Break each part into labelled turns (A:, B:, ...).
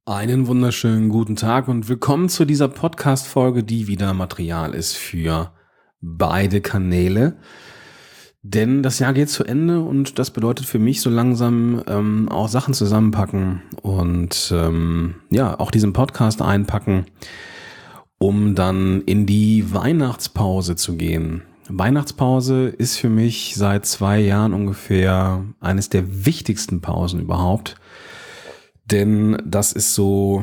A: Einen wunderschönen guten Tag und willkommen zu dieser Podcast-Folge, die wieder Material ist für beide Kanäle. Denn das Jahr geht zu Ende und das bedeutet für mich so langsam auch Sachen zusammenpacken und auch diesen Podcast einpacken, um dann in die Weihnachtspause zu gehen. Weihnachtspause ist für mich seit 2 Jahren ungefähr eines der wichtigsten Pausen überhaupt. Denn das ist so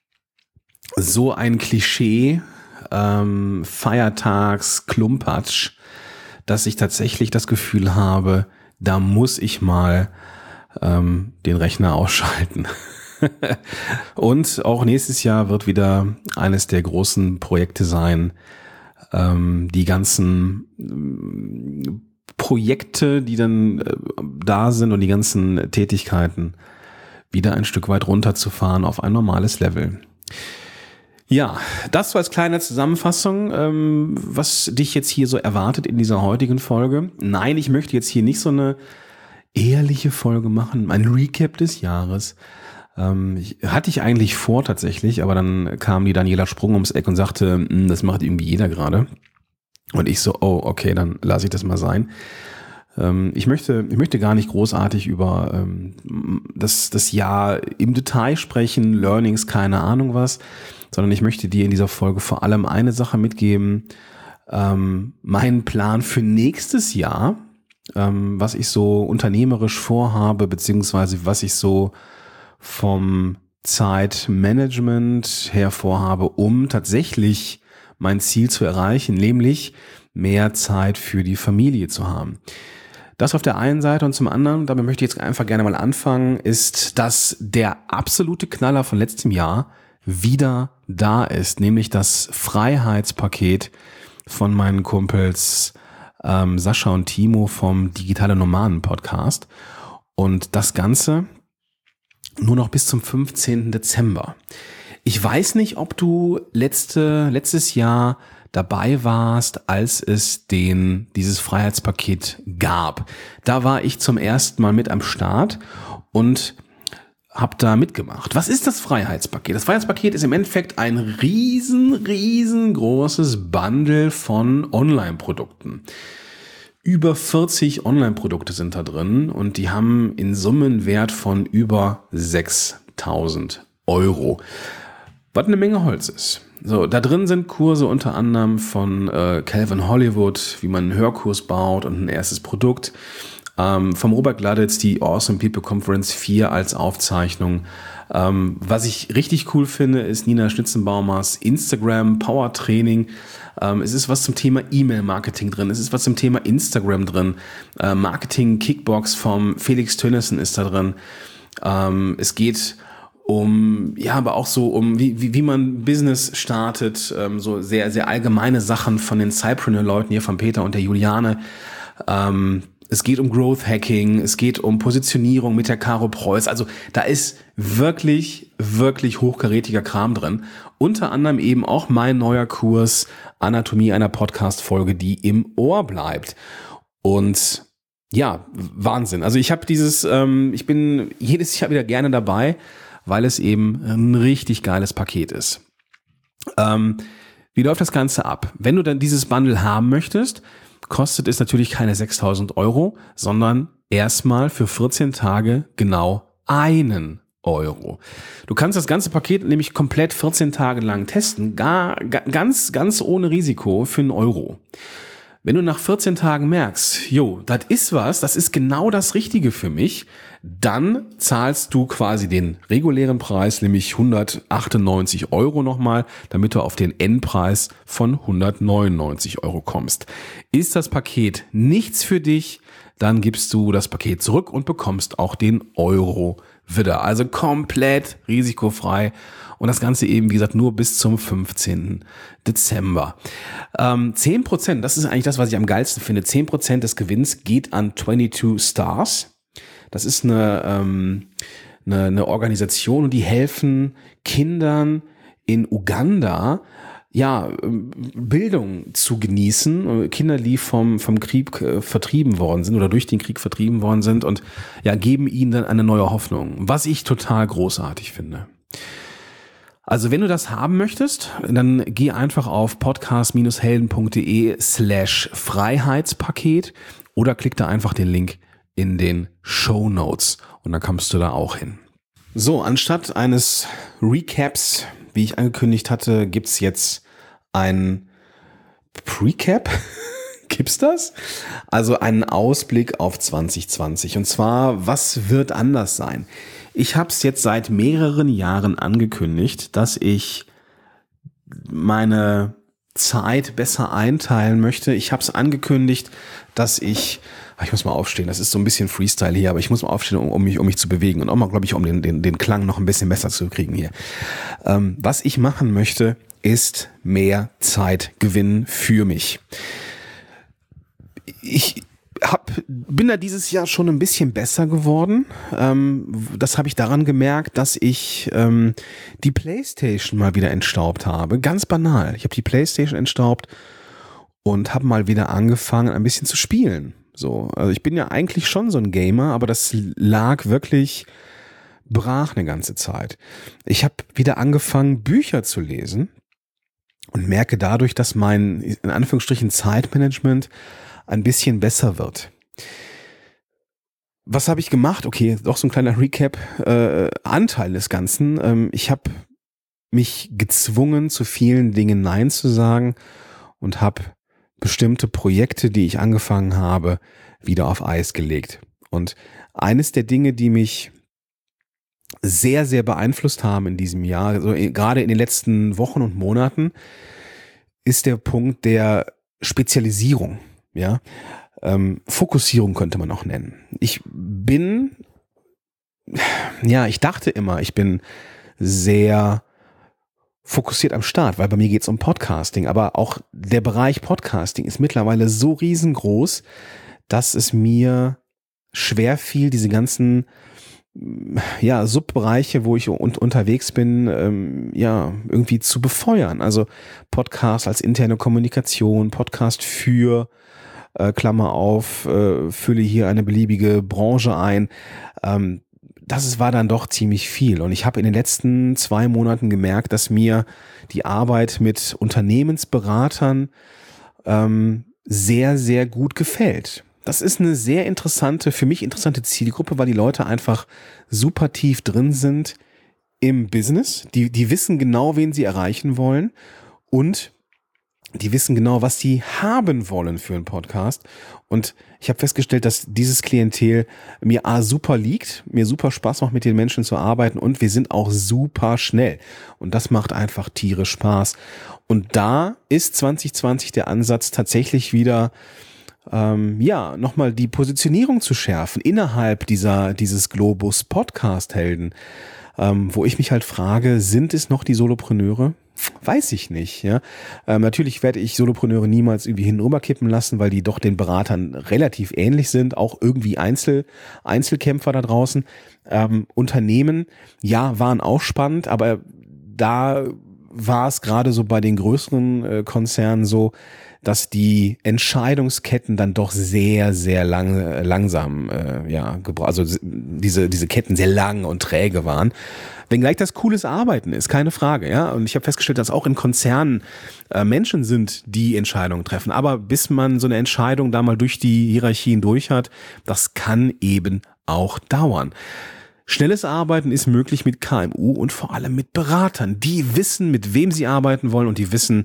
A: ein Klischee, Feiertags-Klumpatsch, dass ich tatsächlich das Gefühl habe, da muss ich mal den Rechner ausschalten. Und auch nächstes Jahr wird wieder eines der großen Projekte sein, die ganzen Projekte, die dann da sind und die ganzen Tätigkeiten wieder ein Stück weit runterzufahren auf ein normales Level. Ja, das so als kleine Zusammenfassung, was dich jetzt hier so erwartet in dieser heutigen Folge. Nein, ich möchte jetzt hier nicht so eine ehrliche Folge machen, ein Recap des Jahres. Hatte ich eigentlich vor tatsächlich, aber dann kam die Daniela Sprung ums Eck und sagte, das macht irgendwie jeder gerade. Und ich so, oh, okay, dann lasse ich das mal sein. Ich möchte gar nicht großartig über das Jahr im Detail sprechen, Learnings, keine Ahnung was, sondern ich möchte dir in dieser Folge vor allem eine Sache mitgeben, meinen Plan für nächstes Jahr, was ich so unternehmerisch vorhabe, beziehungsweise was ich so vom Zeitmanagement her vorhabe, um tatsächlich mein Ziel zu erreichen, nämlich mehr Zeit für die Familie zu haben. Das auf der einen Seite und zum anderen, damit möchte ich jetzt einfach gerne mal anfangen, ist, dass der absolute Knaller von letztem Jahr wieder da ist, nämlich das Freiheitspaket von meinen Kumpels Sascha und Timo vom Digitale Nomaden Podcast und das Ganze nur noch bis zum 15. Dezember. Ich weiß nicht, ob du letztes Jahr dabei warst, als es dieses Freiheitspaket gab. Da war ich zum ersten Mal mit am Start und habe da mitgemacht. Was ist das Freiheitspaket? Das Freiheitspaket ist im Endeffekt ein riesengroßes Bundle von Online-Produkten. Über 40 Online-Produkte sind da drin und die haben in Summen Wert von über 6.000 €. Was eine Menge Holz ist. So, da drin sind Kurse unter anderem von Calvin Hollywood, wie man einen Hörkurs baut und ein erstes Produkt. Vom Robert Gladitz die Awesome People Conference 4 als Aufzeichnung. Was ich richtig cool finde, ist Nina Schnitzenbaumers Instagram Power Training. Es ist was zum Thema E-Mail-Marketing drin. Es ist was zum Thema Instagram drin. Marketing Kickbox vom Felix Tönnissen ist da drin. Es geht aber auch so um, wie man Business startet, so sehr, sehr allgemeine Sachen von den Cypreneur-Leuten hier, von Peter und der Juliane. Es geht um Growth Hacking, es geht um Positionierung mit der Caro Preuß. Also da ist wirklich, wirklich hochkarätiger Kram drin. Unter anderem eben auch mein neuer Kurs Anatomie einer Podcast-Folge, die im Ohr bleibt. Und ja, Wahnsinn. Also ich bin jedes Jahr wieder gerne dabei, weil es eben ein richtig geiles Paket ist. Wie läuft das Ganze ab? Wenn du dann dieses Bundle haben möchtest, kostet es natürlich keine 6.000 €, sondern erstmal für 14 Tage genau 1 €. Du kannst das ganze Paket nämlich komplett 14 Tage lang testen, ganz ohne Risiko für 1 €. Wenn du nach 14 Tagen merkst, das ist genau das Richtige für mich, dann zahlst du quasi den regulären Preis, nämlich 198 € nochmal, damit du auf den Endpreis von 199 € kommst. Ist das Paket nichts für dich, dann gibst du das Paket zurück und bekommst auch den Euro wieder. Also komplett risikofrei. Und das Ganze eben, wie gesagt, nur bis zum 15. Dezember. 10%, das ist eigentlich das, was ich am geilsten finde. 10% des Gewinns geht an 22 Stars. Das ist eine Organisation und die helfen Kindern in Uganda, Bildung zu genießen. Kinder, die vom Krieg vertrieben worden sind oder durch den Krieg vertrieben worden sind und geben ihnen dann eine neue Hoffnung, was ich total großartig finde. Also wenn du das haben möchtest, dann geh einfach auf podcast-helden.de/Freiheitspaket oder klick da einfach den Link in den Shownotes und dann kommst du da auch hin. So, anstatt eines Recaps, wie ich angekündigt hatte, gibt's jetzt ein Precap. Gibt's das? Also einen Ausblick auf 2020. Und zwar, was wird anders sein? Ich habe es jetzt seit mehreren Jahren angekündigt, dass ich meine Zeit besser einteilen möchte. Ich habe es angekündigt, dass ich muss mal aufstehen, das ist so ein bisschen Freestyle hier, aber ich muss mal aufstehen, um mich zu bewegen und auch mal, glaube ich, um den Klang noch ein bisschen besser zu kriegen hier. Was ich machen möchte, ist mehr Zeit gewinnen für mich. Ich bin da dieses Jahr schon ein bisschen besser geworden. Das habe ich daran gemerkt, dass ich die PlayStation mal wieder entstaubt habe. Ganz banal. Ich habe die PlayStation entstaubt und habe mal wieder angefangen, ein bisschen zu spielen. So, also ich bin ja eigentlich schon so ein Gamer, aber das lag wirklich brach eine ganze Zeit. Ich habe wieder angefangen, Bücher zu lesen und merke dadurch, dass mein, in Anführungsstrichen, Zeitmanagement ein bisschen besser wird. Was habe ich gemacht? Okay, doch so ein kleiner Recap, Anteil des Ganzen. Ich habe mich gezwungen, zu vielen Dingen Nein zu sagen und habe bestimmte Projekte, die ich angefangen habe, wieder auf Eis gelegt. Und eines der Dinge, die mich sehr, sehr beeinflusst haben in diesem Jahr, also gerade in den letzten Wochen und Monaten, ist der Punkt der Spezialisierung. Ja, Fokussierung könnte man auch nennen. Ich dachte immer, ich bin sehr fokussiert am Start, weil bei mir geht es um Podcasting, aber auch der Bereich Podcasting ist mittlerweile so riesengroß, dass es mir schwer fiel, diese ganzen Subbereiche, wo ich unterwegs bin, irgendwie zu befeuern. Also Podcast als interne Kommunikation, Podcast für Klammer auf, fülle hier eine beliebige Branche ein. Das war dann doch ziemlich viel. Und ich habe in den letzten 2 Monaten gemerkt, dass mir die Arbeit mit Unternehmensberatern sehr, sehr gut gefällt. Das ist eine sehr für mich interessante Zielgruppe, weil die Leute einfach super tief drin sind im Business. Die wissen genau, wen sie erreichen wollen und die wissen genau, was sie haben wollen für einen Podcast. Und ich habe festgestellt, dass dieses Klientel mir super liegt, mir super Spaß macht, mit den Menschen zu arbeiten und wir sind auch super schnell. Und das macht einfach tierisch Spaß. Und da ist 2020 der Ansatz tatsächlich wieder nochmal die Positionierung zu schärfen innerhalb dieses Globus Podcast-Helden, wo ich mich halt frage, sind es noch die Solopreneure? Weiß ich nicht, ja. Natürlich werde ich Solopreneure niemals irgendwie hinüberkippen lassen, weil die doch den Beratern relativ ähnlich sind, auch irgendwie Einzelkämpfer da draußen. Unternehmen, ja, waren auch spannend, aber da war es gerade so bei den größeren Konzernen so, dass die Entscheidungsketten dann doch sehr, sehr langsam, also diese Ketten sehr lang und träge waren. Wenngleich das cooles Arbeiten ist, keine Frage, ja. Und ich habe festgestellt, dass auch in Konzernen Menschen sind, die Entscheidungen treffen. Aber bis man so eine Entscheidung da mal durch die Hierarchien durch hat, das kann eben auch dauern. Schnelles Arbeiten ist möglich mit KMU und vor allem mit Beratern. Die wissen, mit wem sie arbeiten wollen und die wissen,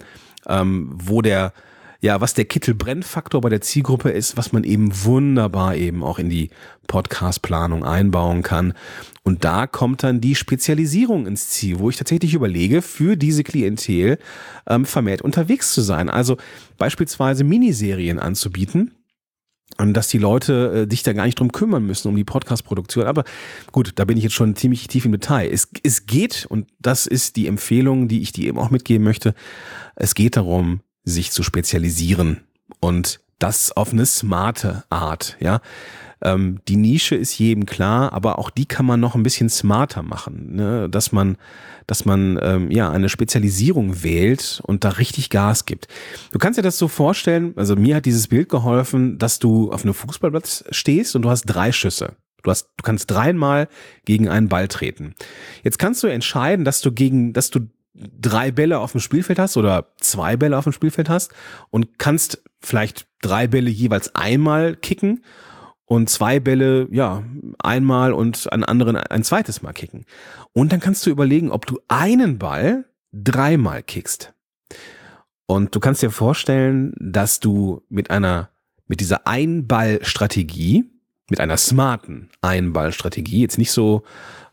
A: was der Kittel-Brenn-Faktor bei der Zielgruppe ist, was man eben wunderbar eben auch in die Podcast-Planung einbauen kann. Und da kommt dann die Spezialisierung ins Ziel, wo ich tatsächlich überlege, für diese Klientel vermehrt unterwegs zu sein. Also beispielsweise Miniserien anzubieten. Und dass die Leute sich da gar nicht drum kümmern müssen, um die Podcast-Produktion. Aber gut, da bin ich jetzt schon ziemlich tief im Detail. Es geht, und das ist die Empfehlung, die ich dir eben auch mitgeben möchte, es geht darum, sich zu spezialisieren. Und das auf eine smarte Art, ja. Die Nische ist jedem klar, aber auch die kann man noch ein bisschen smarter machen, ne? Dass man eine Spezialisierung wählt und da richtig Gas gibt. Du kannst dir das so vorstellen, also mir hat dieses Bild geholfen, dass du auf einem Fußballplatz stehst und du hast 3 Schüsse. Du kannst 3-mal gegen einen Ball treten. Jetzt kannst du entscheiden, dass du 3 Bälle auf dem Spielfeld hast oder 2 Bälle auf dem Spielfeld hast und kannst vielleicht 3 Bälle jeweils einmal kicken und 2 Bälle, ja, einmal und einen anderen ein zweites Mal kicken. Und dann kannst du überlegen, ob du einen Ball 3-mal kickst. Und du kannst dir vorstellen, dass du mit dieser Einballstrategie, mit einer smarten Einballstrategie, jetzt nicht so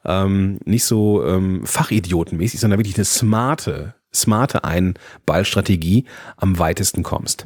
A: fachidiotenmäßig, sondern wirklich eine smarte Einballstrategie am weitesten kommst.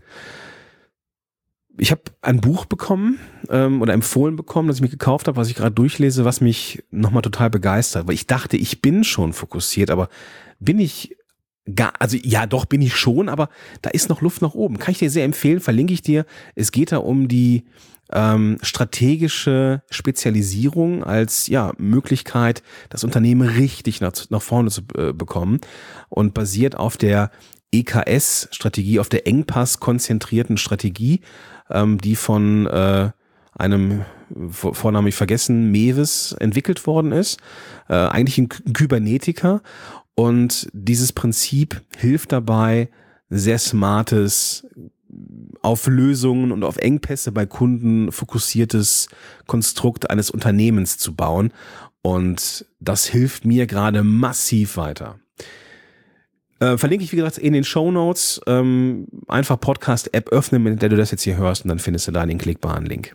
A: Ich habe ein Buch bekommen oder empfohlen bekommen, das ich mir gekauft habe, was ich gerade durchlese, was mich nochmal total begeistert, weil ich dachte, ich bin schon fokussiert, aber bin ich bin ich schon, aber da ist noch Luft nach oben. Kann ich dir sehr empfehlen, verlinke ich dir. Es geht da um die strategische Spezialisierung als Möglichkeit, das Unternehmen richtig nach vorne zu bekommen und basiert auf der EKS-Strategie, auf der Engpass-konzentrierten Strategie, die von einem Vornamen ich vergessen, Mewes entwickelt worden ist. Eigentlich ein Kybernetiker. Und dieses Prinzip hilft dabei, sehr smartes, auf Lösungen und auf Engpässe bei Kunden fokussiertes Konstrukt eines Unternehmens zu bauen. Und das hilft mir gerade massiv weiter. Verlinke ich, wie gesagt, in den Shownotes. Einfach Podcast-App öffnen, mit der du das jetzt hier hörst, und dann findest du da den klickbaren Link.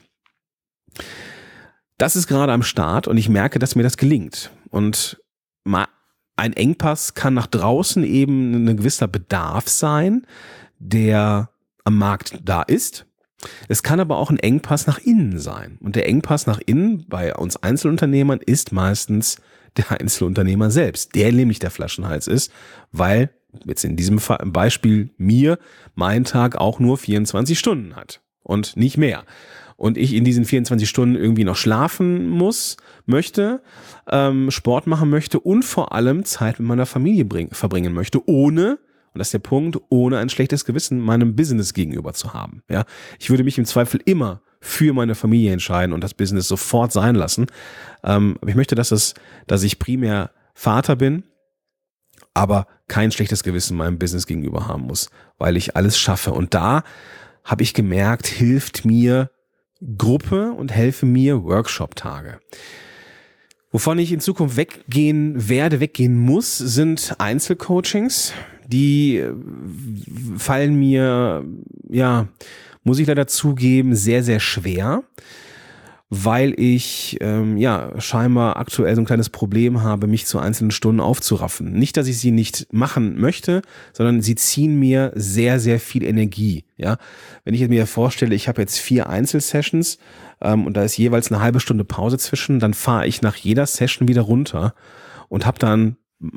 A: Das ist gerade am Start und ich merke, dass mir das gelingt. Und ein Engpass kann nach draußen eben ein gewisser Bedarf sein, der am Markt da ist. Es kann aber auch ein Engpass nach innen sein. Und der Engpass nach innen bei uns Einzelunternehmern ist meistens der Einzelunternehmer selbst, der nämlich der Flaschenhals ist, weil jetzt in diesem Beispiel mein Tag auch nur 24 Stunden hat und nicht mehr. Und ich in diesen 24 Stunden irgendwie noch schlafen möchte, Sport machen möchte und vor allem Zeit mit meiner Familie verbringen möchte, ohne, und das ist der Punkt, ohne ein schlechtes Gewissen meinem Business gegenüber zu haben. Ja, ich würde mich im Zweifel immer für meine Familie entscheiden und das Business sofort sein lassen. Aber ich möchte, dass ich primär Vater bin, aber kein schlechtes Gewissen meinem Business gegenüber haben muss, weil ich alles schaffe. Und da habe ich gemerkt, hilft mir Gruppe und helfe mir Workshop-Tage. Wovon ich in Zukunft weggehen muss, sind Einzelcoachings. Die fallen mir, muss ich leider zugeben, sehr, sehr schwer, weil ich scheinbar aktuell so ein kleines Problem habe, mich zu einzelnen Stunden aufzuraffen. Nicht, dass ich sie nicht machen möchte, sondern sie ziehen mir sehr, sehr viel Energie. Ja, wenn ich mir vorstelle, ich habe jetzt 4 Einzelsessions und da ist jeweils eine halbe Stunde Pause zwischen, dann fahre ich nach jeder Session wieder runter und habe dann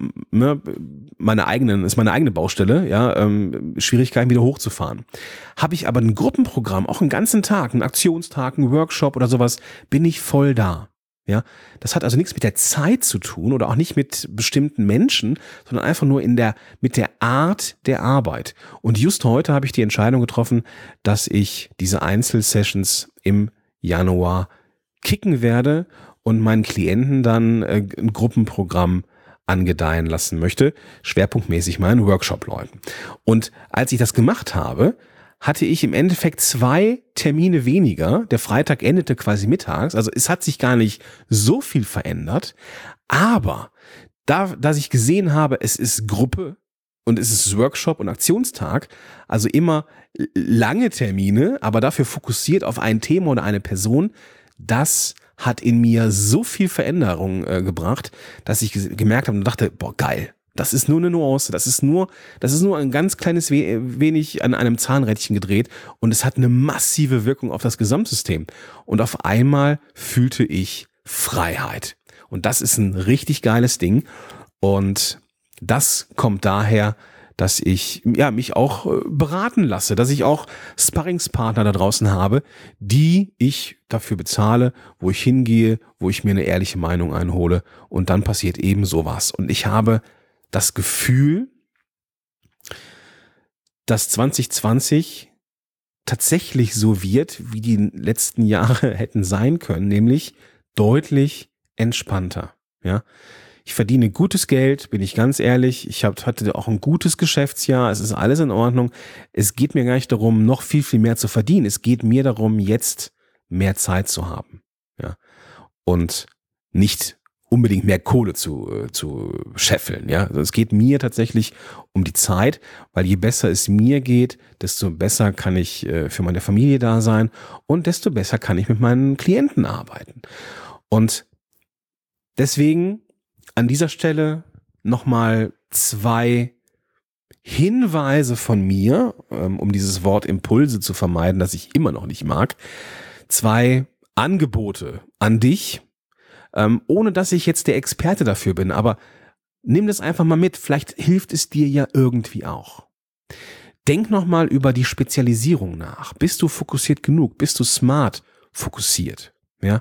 A: meine eigene Baustelle, Schwierigkeiten wieder hochzufahren. Habe ich aber ein Gruppenprogramm, auch einen ganzen Tag, einen Aktionstag, einen Workshop oder sowas, bin ich voll da. Ja, das hat also nichts mit der Zeit zu tun oder auch nicht mit bestimmten Menschen, sondern einfach nur mit der Art der Arbeit. Und just heute habe ich die Entscheidung getroffen, dass ich diese Einzelsessions im Januar kicken werde und meinen Klienten dann ein Gruppenprogramm angedeihen lassen möchte, schwerpunktmäßig meinen Workshop-Leuten. Und als ich das gemacht habe, hatte ich im Endeffekt 2 Termine weniger. Der Freitag endete quasi mittags, also es hat sich gar nicht so viel verändert, aber dass ich gesehen habe, es ist Gruppe und es ist Workshop und Aktionstag, also immer lange Termine, aber dafür fokussiert auf ein Thema oder eine Person, das hat in mir so viel Veränderung gebracht, dass ich gemerkt habe und dachte, boah, geil, das ist nur eine Nuance, das ist nur ein ganz kleines wenig an einem Zahnrädchen gedreht und es hat eine massive Wirkung auf das Gesamtsystem. Und auf einmal fühlte ich Freiheit. Und das ist ein richtig geiles Ding. Und das kommt daher, dass ich mich auch beraten lasse, dass ich auch Sparringspartner da draußen habe, die ich dafür bezahle, wo ich hingehe, wo ich mir eine ehrliche Meinung einhole und dann passiert eben sowas. Und ich habe das Gefühl, dass 2020 tatsächlich so wird, wie die letzten Jahre hätten sein können, nämlich deutlich entspannter. Ja, ich verdiene gutes Geld, bin ich ganz ehrlich. Ich hatte auch ein gutes Geschäftsjahr. Es ist alles in Ordnung. Es geht mir gar nicht darum, noch viel, viel mehr zu verdienen. Es geht mir darum, jetzt mehr Zeit zu haben. Ja, und nicht unbedingt mehr Kohle zu scheffeln. Ja, also es geht mir tatsächlich um die Zeit, weil je besser es mir geht, desto besser kann ich für meine Familie da sein und desto besser kann ich mit meinen Klienten arbeiten. Und deswegen an dieser Stelle nochmal 2 Hinweise von mir, um dieses Wort Impulse zu vermeiden, das ich immer noch nicht mag. 2 Angebote an dich, ohne dass ich jetzt der Experte dafür bin, aber nimm das einfach mal mit, vielleicht hilft es dir ja irgendwie auch. Denk nochmal über die Spezialisierung nach. Bist du fokussiert genug? Bist du smart fokussiert? Ja,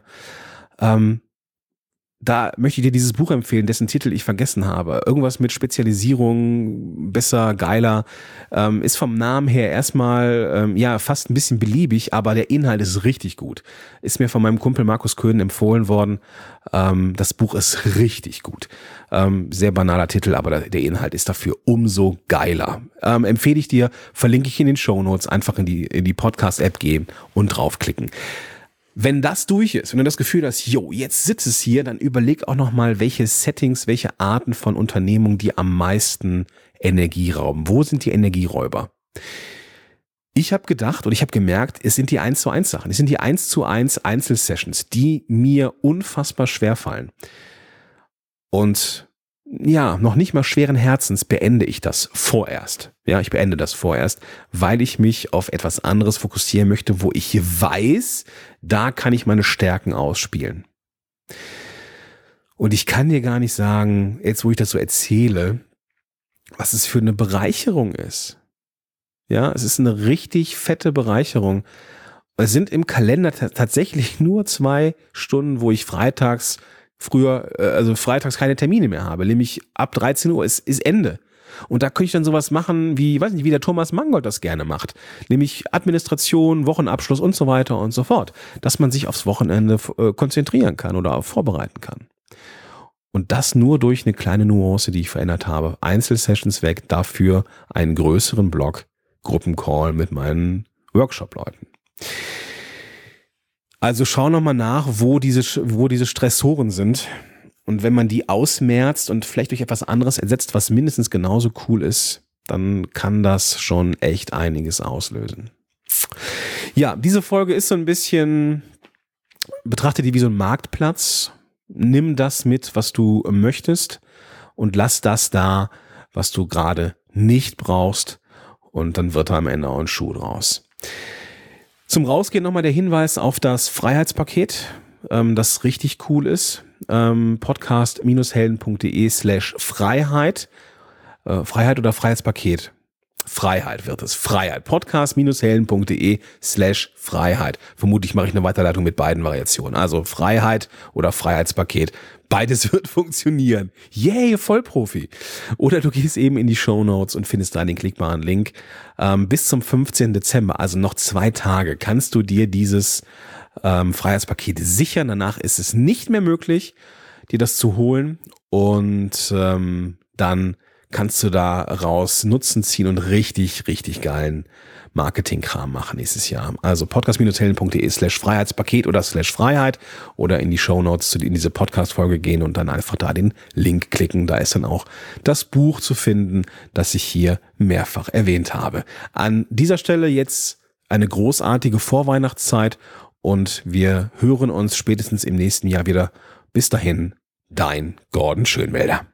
A: da möchte ich dir dieses Buch empfehlen, dessen Titel ich vergessen habe. Irgendwas mit Spezialisierung, besser, geiler. Ist vom Namen her erstmal fast ein bisschen beliebig, aber der Inhalt ist richtig gut. Ist mir von meinem Kumpel Markus Köhn empfohlen worden. Das Buch ist richtig gut. Sehr banaler Titel, aber der Inhalt ist dafür umso geiler. Empfehle ich dir, verlinke ich in den Shownotes, einfach in die Podcast-App gehen und draufklicken. Wenn das durch ist, wenn du das Gefühl hast, jetzt sitzt es hier, dann überleg auch nochmal, welche Settings, welche Arten von Unternehmungen die am meisten Energie rauben. Wo sind die Energieräuber? Ich habe gedacht und ich habe gemerkt, es sind die 1:1 Sachen. Es sind die 1:1 Einzelsessions, die mir unfassbar schwer fallen. Und ja, noch nicht mal schweren Herzens beende ich das vorerst. Ja, ich beende das vorerst, weil ich mich auf etwas anderes fokussieren möchte, wo ich weiß, da kann ich meine Stärken ausspielen. Und ich kann dir gar nicht sagen, jetzt wo ich das so erzähle, was es für eine Bereicherung ist. Ja, es ist eine richtig fette Bereicherung. Es sind im Kalender tatsächlich nur 2 Stunden, wo ich freitags keine Termine mehr habe, nämlich ab 13 Uhr ist Ende. Und da könnte ich dann sowas machen wie, weiß nicht, wie der Thomas Mangold das gerne macht, nämlich Administration, Wochenabschluss und so weiter und so fort, dass man sich aufs Wochenende konzentrieren kann oder vorbereiten kann. Und das nur durch eine kleine Nuance, die ich verändert habe. Einzelsessions weg, dafür einen größeren Block, Gruppencall mit meinen Workshop-Leuten. Also schau nochmal nach, wo diese Stressoren sind. Und wenn man die ausmerzt und vielleicht durch etwas anderes ersetzt, was mindestens genauso cool ist, dann kann das schon echt einiges auslösen. Ja, diese Folge ist so ein bisschen, betrachte die wie so ein Marktplatz. Nimm das mit, was du möchtest und lass das da, was du gerade nicht brauchst. Und dann wird da am Ende auch ein Schuh draus. Zum Rausgehen nochmal der Hinweis auf das Freiheitspaket, das richtig cool ist. Podcast-helden.de/Freiheit. Freiheit oder Freiheitspaket? Freiheit wird es. Freiheit. Podcast-helden.de/Freiheit. Vermutlich mache ich eine Weiterleitung mit beiden Variationen. Also Freiheit oder Freiheitspaket. Beides wird funktionieren. Yay, Vollprofi. Oder du gehst eben in die Shownotes und findest da den klickbaren Link. Bis zum 15. Dezember, also noch 2 Tage, kannst du dir dieses Freiheitspaket sichern. Danach ist es nicht mehr möglich, dir das zu holen. Und dann kannst du da raus Nutzen ziehen und richtig, richtig geilen Marketingkram machen nächstes Jahr. Also podcast-helden.de/Freiheitspaket oder /Freiheit oder in die Shownotes in diese Podcast-Folge gehen und dann einfach da den Link klicken. Da ist dann auch das Buch zu finden, das ich hier mehrfach erwähnt habe. An dieser Stelle jetzt eine großartige Vorweihnachtszeit und wir hören uns spätestens im nächsten Jahr wieder. Bis dahin, dein Gordon Schönwälder.